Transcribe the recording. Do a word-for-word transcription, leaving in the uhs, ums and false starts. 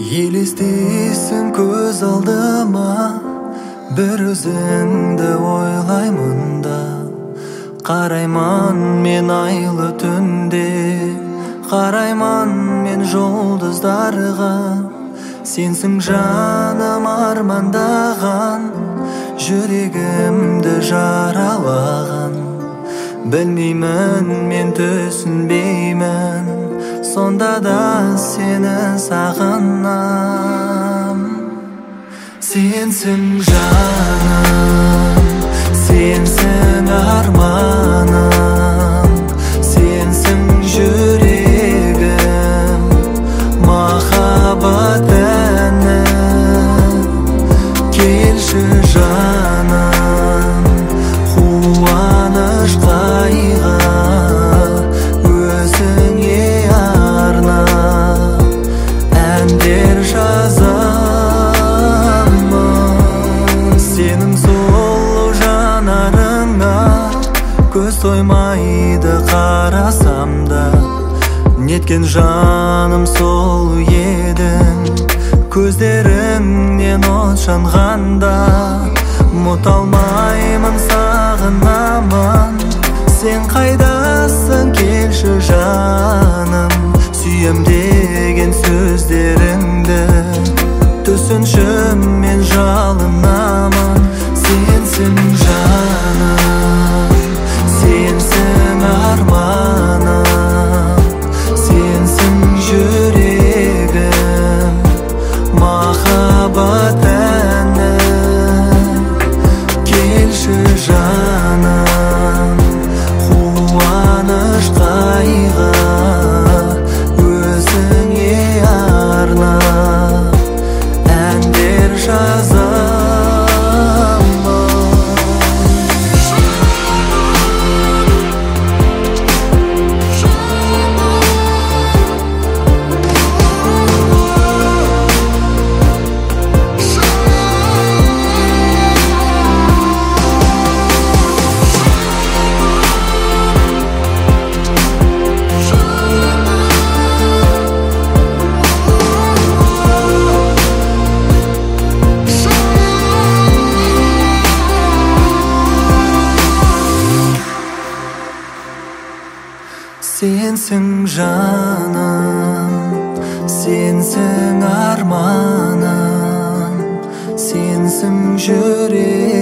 Елестейсің көз алдыма, бір өзіңді ойлаймын да. Қарайман мен айлы түнде, қарайман мен жұлдыздарға. Сенсің жаным армандаған, жүрегімді жаралаған. Білмеймін мен түсінбеймін, сонда да сені сағынам. Сенсің жаным, сенсің арманым, сенсің жүрегім, махаббат әнім. Келші жаным, қуаныш қайғы, өзіңе арнап әндер жазамын. Сенің сұлу жанарыңа көз тоймайды қарасам да. Неткен жаным сұлу едің, көздеріңнен от жанғанда. Мұт алмаймын, сағынамын, сен қайдасың, келші жаным. Сүйем деген сөздеріңді түсінші, мен жалынамын. Сенсің жаным, сенсің арманым, сенсің жүрегім, махаббат әнім. Келші жаным, қуаныш қайғы, өзіңе арнап әндер жазамын. Сенсің жаным, сенсің арманым, сенсің жүрегім.